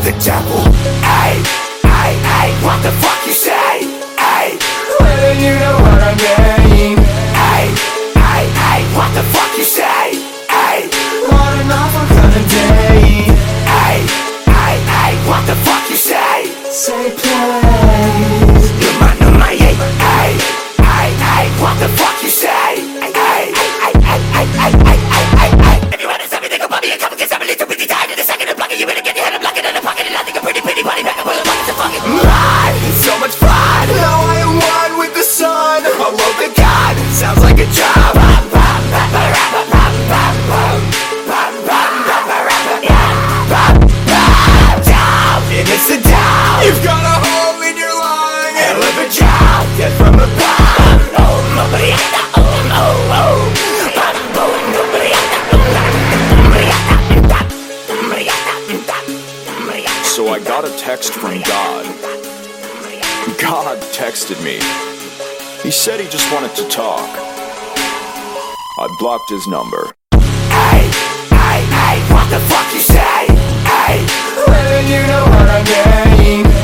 the devil. Ay, ay, ay, what the fuck you say? Ay, letting you know what I mean. Ay, ay, ay, what the fuck you say? Ay, on and off I'm gonna day. Ay, ay, ay, what the fuck you say? Say please. No my, ay, ay, ay, ay, what the fuck you say? Ay, ay, ay, ay, ay, ay, ay, ay, ay. If you wanna stop me, think about me, and come against somebody to with the time in a second and block it, you better get your head and block it in the pocket, and I think a pretty body back up with a pocket to fucking lie. It's so much fun. Now I am one with the sun. I love the God. Sounds like a job. And it's a down. You've got a hole in your lung and live a job. Dead from above. Oh, nobody had that. Oh, oh, oh. So I got a text from God. God texted me. He said he just wanted to talk. I blocked his number. Ay, ay, ay, what the fuck you say? Ay, letting you know what I mean.